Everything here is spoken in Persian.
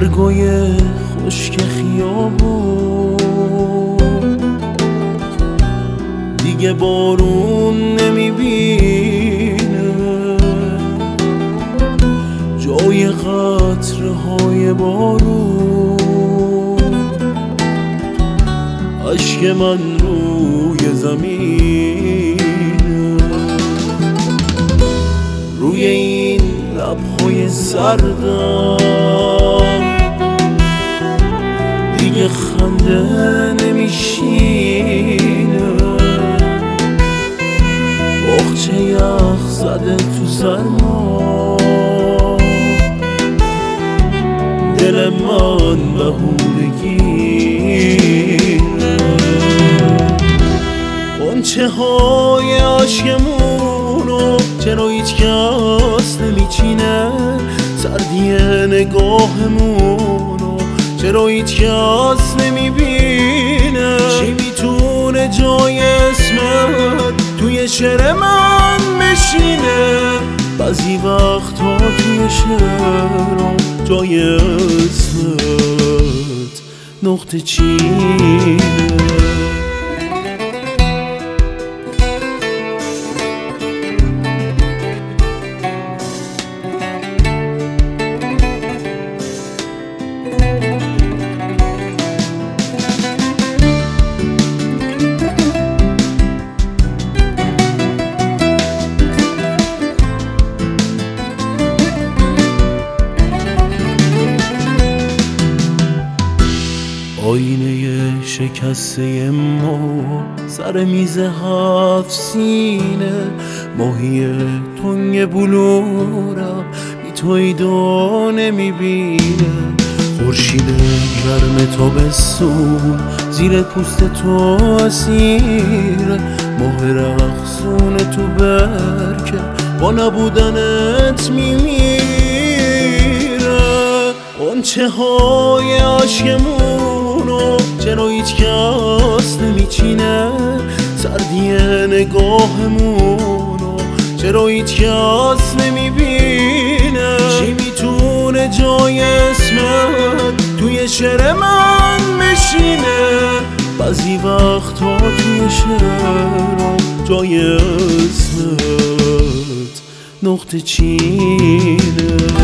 برگای خشک خیابون دیگه بارون نمیبینه، جای قطره‌های بارون اشک من روی زمینه. روی این لب‌های سردم دیگه خنده نمیشینه، بخچه یخ زده تو سرما، دل من بهونگیره. غنچه های عشقمونو چرا هیچ کس نمیچینه، سردی نگاهمونو چرا هیچ کس نمیبینه. چی میتونه جای اسمت توی شعر من بشینه؟ بعضی وقتا توی شعرم جای اسمت نقطه چینه. آینه شکسته ما سر میز 7 سینه، ماهی تنگ بلورم بی تو ایدا نمیبینه. خورشید گرم تابستون زیر پوست تو اسیره، ماه رقصون تو برکه با نبودنت میمیره. غنچه های عشقمونو چرا هیچ کس نمیچینه، سردی نگاهمونو چرا هیچ کس نمیبینه. چی میتونه جای اسمت توی شعر من بشینه؟ بعضی وقتا توی شعرم جای اسمت نقطه چینه.